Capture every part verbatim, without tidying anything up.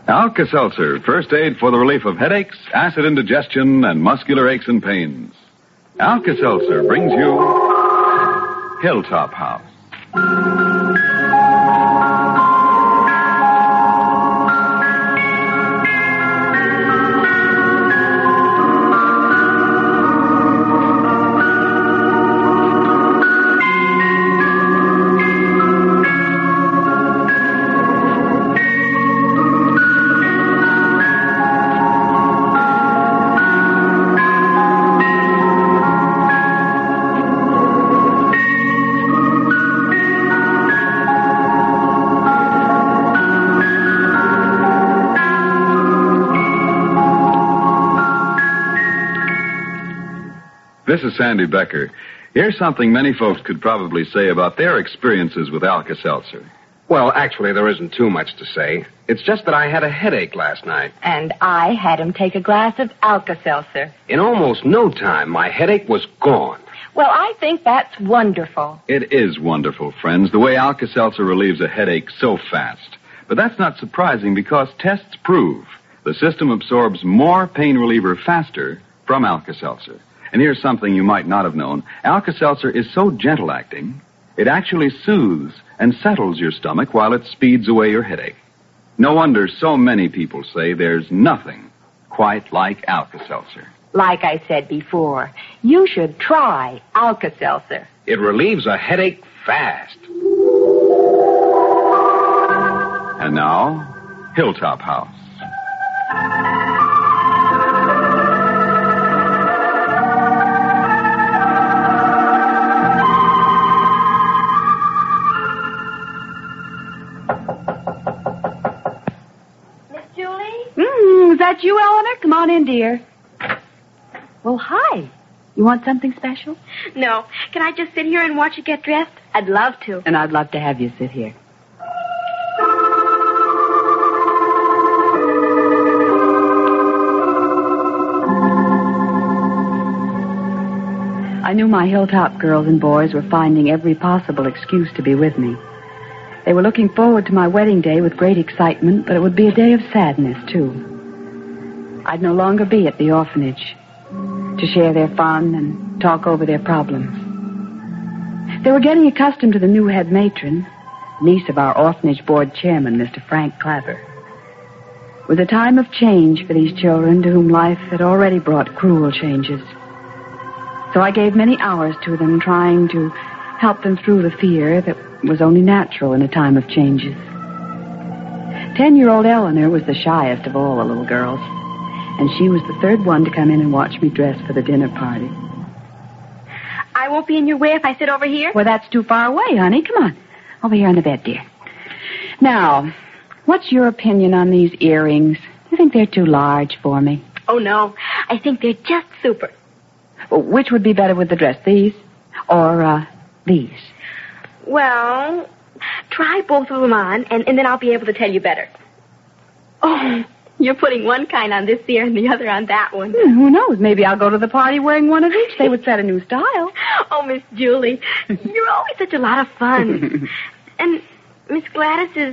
Alka-Seltzer, first aid for the relief of headaches, acid indigestion, and muscular aches and pains. Alka-Seltzer brings you Hilltop House. This is Sandy Becker. Here's something many folks could probably say about their experiences with Alka-Seltzer. Well, actually, there isn't too much to say. It's just that I had a headache last night. And I had him take a glass of Alka-Seltzer. In almost no time, my headache was gone. Well, I think that's wonderful. It is wonderful, friends, the way Alka-Seltzer relieves a headache so fast. But that's not surprising because tests prove the system absorbs more pain reliever faster from Alka-Seltzer. And here's something you might not have known. Alka-Seltzer is so gentle-acting, it actually soothes and settles your stomach while it speeds away your headache. No wonder so many people say there's nothing quite like Alka-Seltzer. Like I said before, you should try Alka-Seltzer. It relieves a headache fast. And now, Hilltop House. Is that you, Eleanor? Come on in, dear. Well, hi. You want something special? No. Can I just sit here and watch you get dressed? I'd love to. And I'd love to have you sit here. I knew my Hilltop girls and boys were finding every possible excuse to be with me. They were looking forward to my wedding day with great excitement, but it would be a day of sadness, too. I'd no longer be at the orphanage to share their fun and talk over their problems. They were getting accustomed to the new head matron, niece of our orphanage board chairman, Mister Frank Claver. It was a time of change for these children to whom life had already brought cruel changes. So I gave many hours to them, trying to help them through the fear that was only natural in a time of changes. Ten-year-old Eleanor was the shyest of all the little girls, and she was the third one to come in and watch me dress for the dinner party. I won't be in your way if I sit over here? Well, that's too far away, honey. Come on. Over here on the bed, dear. Now, what's your opinion on these earrings? You think they're too large for me? Oh, no. I think they're just super. Well, which would be better with the dress, these or uh, these? Well, try both of them on, and, and then I'll be able to tell you better. Oh, you're putting one kind on this ear and the other on that one. Hmm, who knows? Maybe I'll go to the party wearing one of each. They would set a new style. Oh, Miss Julie, you're always such a lot of fun. And Miss Gladys is...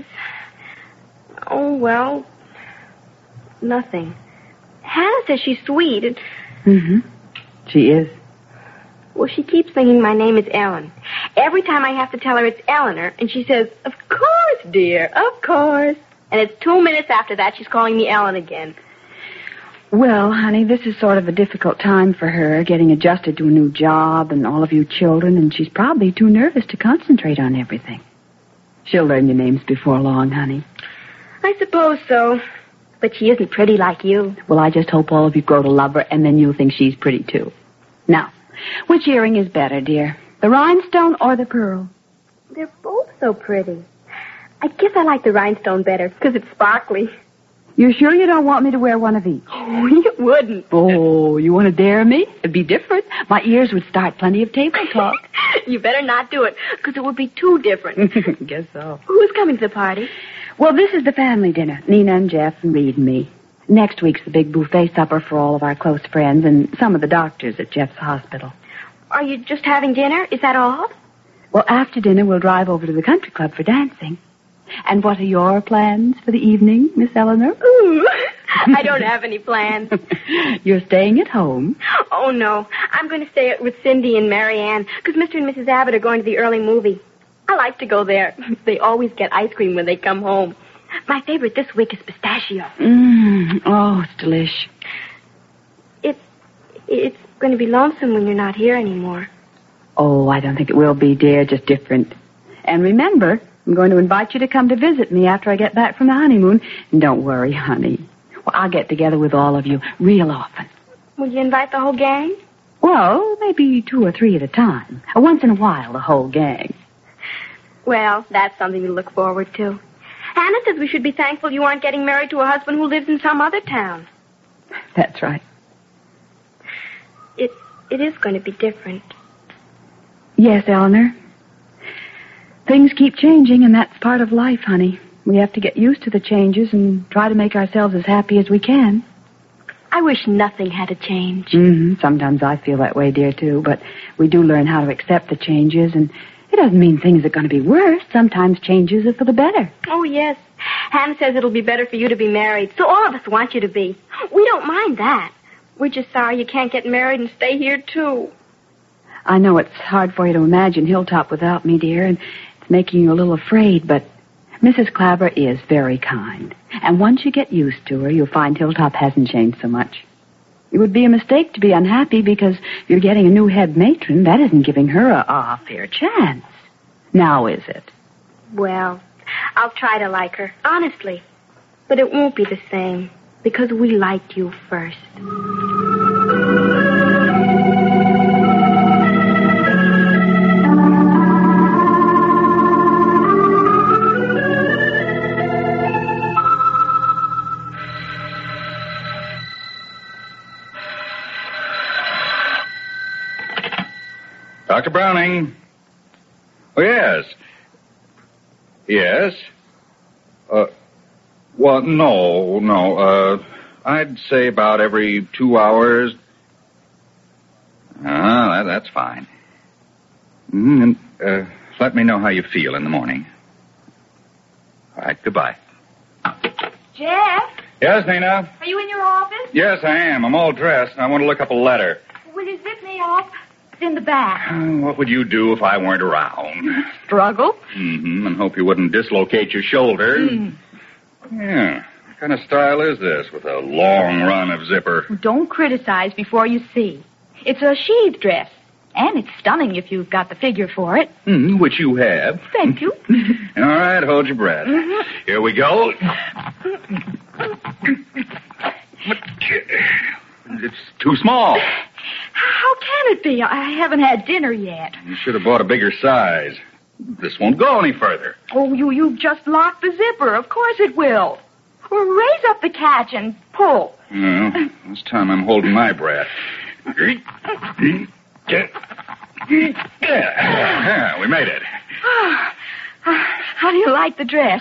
Oh, well, nothing. Hannah says she's sweet. And... Mm-hmm. She is. Well, she keeps thinking my name is Ellen. Every time I have to tell her it's Eleanor, and she says, of course, dear, of course. And it's two minutes after that she's calling me Ellen again. Well, honey, this is sort of a difficult time for her, getting adjusted to a new job and all of you children, and she's probably too nervous to concentrate on everything. She'll learn your names before long, honey. I suppose so. But she isn't pretty like you. Well, I just hope all of you grow to love her, and then you'll think she's pretty, too. Now, which earring is better, dear? The rhinestone or the pearl? They're both so pretty. I guess I like the rhinestone better, because it's sparkly. You sure you don't want me to wear one of each? Oh, you wouldn't. Oh, you want to dare me? It'd be different. My ears would start plenty of table talk. You better not do it, because it would be too different. Guess so. Who's coming to the party? Well, this is the family dinner. Nina and Jeff and Reed and me. Next week's the big buffet supper for all of our close friends and some of the doctors at Jeff's hospital. Are you just having dinner? Is that all? Well, after dinner, we'll drive over to the country club for dancing. And what are your plans for the evening, Miss Eleanor? Ooh, I don't have any plans. You're staying at home? Oh, no. I'm going to stay with Cindy and Mary Ann, because Mister and Missus Abbott are going to the early movie. I like to go there. They always get ice cream when they come home. My favorite this week is pistachio. Mm. Oh, it's delish. It's, it's going to be lonesome when you're not here anymore. Oh, I don't think it will be, dear. Just different. And remember, I'm going to invite you to come to visit me after I get back from the honeymoon. And don't worry, honey. Well, I'll get together with all of you real often. Will you invite the whole gang? Well, maybe two or three at a time. Once in a while, the whole gang. Well, that's something to look forward to. Hannah says we should be thankful you aren't getting married to a husband who lives in some other town. That's right. It, it is going to be different. Yes, Eleanor. Things keep changing, and that's part of life, honey. We have to get used to the changes and try to make ourselves as happy as we can. I wish nothing had to change. Mm-hmm. Sometimes I feel that way, dear, too. But we do learn how to accept the changes, and it doesn't mean things are going to be worse. Sometimes changes are for the better. Oh, yes. Hannah says it'll be better for you to be married, so all of us want you to be. We don't mind that. We're just sorry you can't get married and stay here, too. I know it's hard for you to imagine Hilltop without me, dear, and it's making you a little afraid, but Missus Clabber is very kind. And once you get used to her, you'll find Hilltop hasn't changed so much. It would be a mistake to be unhappy because you're getting a new head matron. That isn't giving her a, a fair chance. Now, is it? Well, I'll try to like her, honestly. But it won't be the same, because we liked you first. Doctor Browning. Oh, yes. Yes. Uh, well, no, no. Uh, I'd say about every two hours. Ah, that, that's fine. Mm, and, uh, let me know how you feel in the morning. All right, goodbye. Jeff, Yes, Nina? are you in your office? Yes, I am. I'm all dressed, and I want to look up a letter. Will you zip me off? It's in the back. What would you do if I weren't around? Struggle? Mm-hmm, and hope you wouldn't dislocate your shoulder. Mm. Yeah. What kind of style is this with a long run of zipper? Don't criticize before you see. It's a sheath dress. And it's stunning if you've got the figure for it. Mm, which you have. Thank you. All right, hold your breath. Mm-hmm. Here we go. It's too small. How can it be? I haven't had dinner yet. You should have bought a bigger size. This won't go any further. Oh, you, you just locked the zipper. Of course it will. Well, raise up the catch and pull. Well, this time I'm holding my breath. Yeah, we made it. How do you like the dress?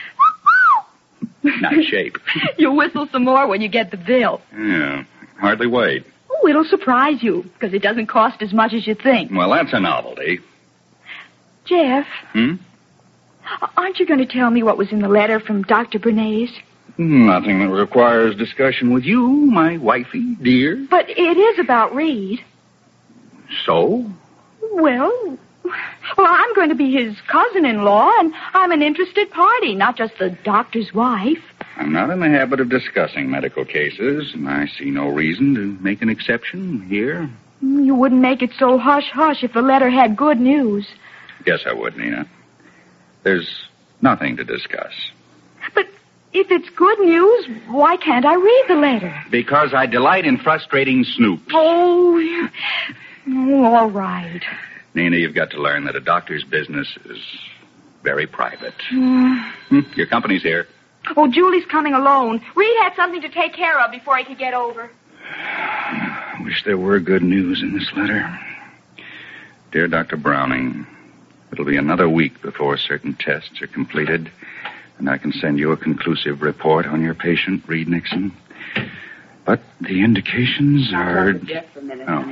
Nice shape. You'll whistle some more when you get the bill. Yeah, hardly wait. Oh, it'll surprise you, because it doesn't cost as much as you think. Well, that's a novelty. Jeff, Hmm? aren't you going to tell me what was in the letter from Doctor Bernays? Nothing that requires discussion with you, my wifey, dear. But it is about Reed. So? Well, well, I'm going to be his cousin-in-law, and I'm an interested party, not just the doctor's wife. I'm not in the habit of discussing medical cases, and I see no reason to make an exception here. You wouldn't make it so hush-hush if the letter had good news. Yes, I would, Nina. There's nothing to discuss. But if it's good news, why can't I read the letter? Because I delight in frustrating snoops. Oh, yeah. Oh, all right. Nina, you've got to learn that a doctor's business is very private. Uh, Hmm, Your company's here. oh, Julie's coming alone. Reed had something to take care of before he could get over. I wish there were good news in this letter. Dear Doctor Browning, it'll be another week before certain tests are completed, and I can send you a conclusive report on your patient, Reed Nixon. But the indications are... Just for a minute, Oh. honey. Oh,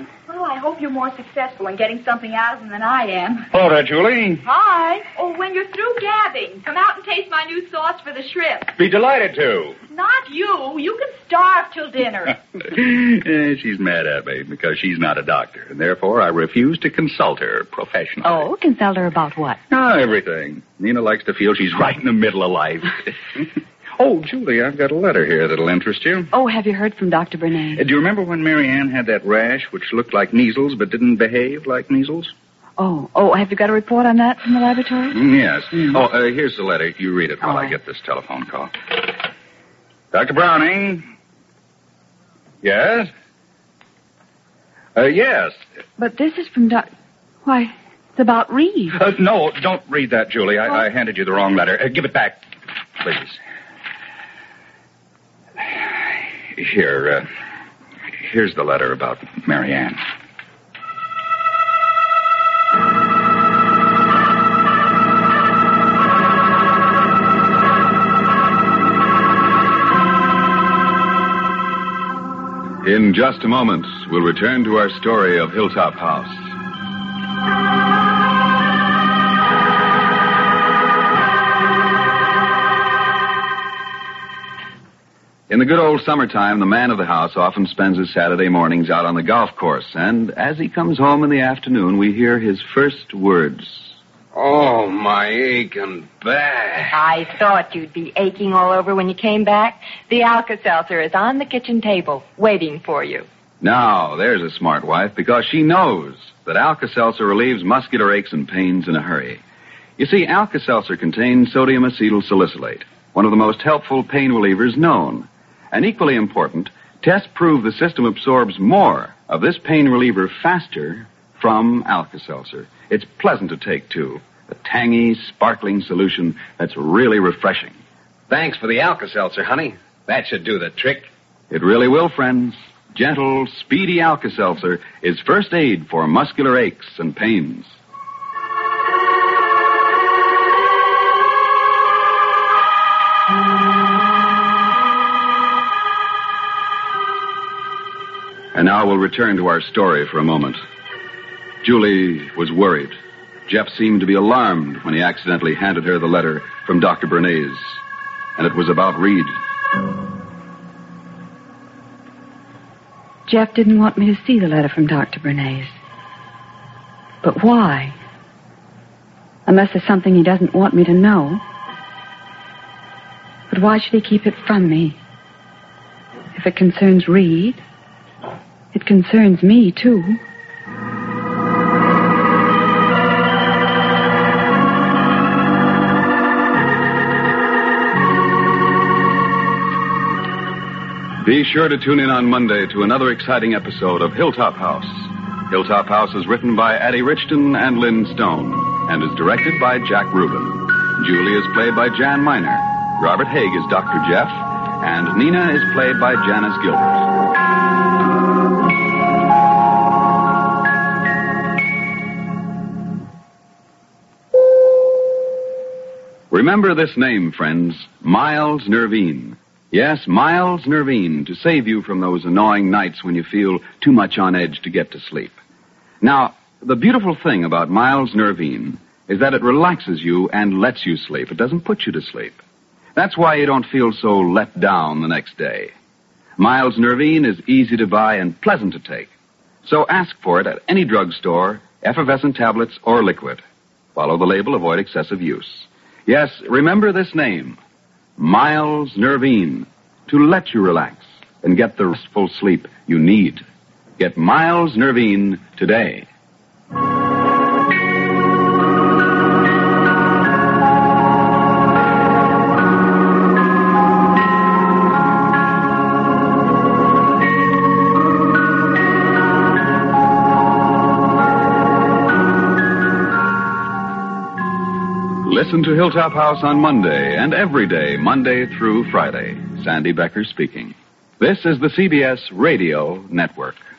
Well, I hope you're more successful in getting something out of them than I am. Hello there, Julie. Hi. Oh, when you're through gabbing, come out and taste my new sauce for the shrimp. Be delighted to. Not you. You can starve till dinner. Eh, she's mad at me because she's not a doctor, and therefore I refuse to consult her professionally. Oh, consult her about what? Ah, everything. Nina likes to feel she's right in the middle of life. Oh, Julie, I've got a letter here that'll interest you. Oh, have you heard from Doctor Bernays? Uh, do you remember when Mary Ann had that rash which looked like measles but didn't behave like measles? Oh, oh, have you got a report on that from the laboratory? Mm, yes. Mm. Oh, uh, here's the letter. You read it while All I right. get this telephone call. Doctor Browning? Yes? Uh, yes. But this is from Doc... Why, it's about Reed. Uh, no, don't read that, Julie. I, I handed you the wrong letter. Uh, give it back, please. Here, uh, here's the letter about Mary Ann. In just a moment, we'll return to our story of Hilltop House. In the good old summertime, the man of the house often spends his Saturday mornings out on the golf course, and as he comes home in the afternoon, we hear his first words. Oh, my aching back. I thought you'd be aching all over when you came back. The Alka-Seltzer is on the kitchen table, waiting for you. Now, there's a smart wife, because she knows that Alka-Seltzer relieves muscular aches and pains in a hurry. You see, Alka-Seltzer contains sodium acetyl salicylate, one of the most helpful pain relievers known. And equally important, tests prove the system absorbs more of this pain reliever faster from Alka-Seltzer. It's pleasant to take, too. A tangy, sparkling solution that's really refreshing. Thanks for the Alka-Seltzer, honey. That should do the trick. It really will, friends. Gentle, speedy Alka-Seltzer is first aid for muscular aches and pains. And now we'll return to our story for a moment. Julie was worried. Jeff seemed to be alarmed when he accidentally handed her the letter from Doctor Bernays. And it was about Reed. Jeff didn't want me to see the letter from Doctor Bernays. But why? Unless there's something he doesn't want me to know. But why should he keep it from me? If it concerns Reed, it concerns me, too. Be sure to tune in on Monday to another exciting episode of Hilltop House. Hilltop House is written by Addie Richton and Lynn Stone and is directed by Jack Rubin. Julie is played by Jan Miner. Robert Haig is Doctor Jeff, and Nina is played by Janice Gilbert. Remember this name, friends, Miles Nervine. Yes, Miles Nervine, to save you from those annoying nights when you feel too much on edge to get to sleep. Now, the beautiful thing about Miles Nervine is that it relaxes you and lets you sleep. It doesn't put you to sleep. That's why you don't feel so let down the next day. Miles Nervine is easy to buy and pleasant to take. So ask for it at any drugstore, effervescent tablets, or liquid. Follow the label, avoid excessive use. Yes, remember this name, Miles Nervine, to let you relax and get the restful sleep you need. Get Miles Nervine today. Listen to Hilltop House on Monday and every day, Monday through Friday. Sandy Becker speaking. This is the C B S Radio Network.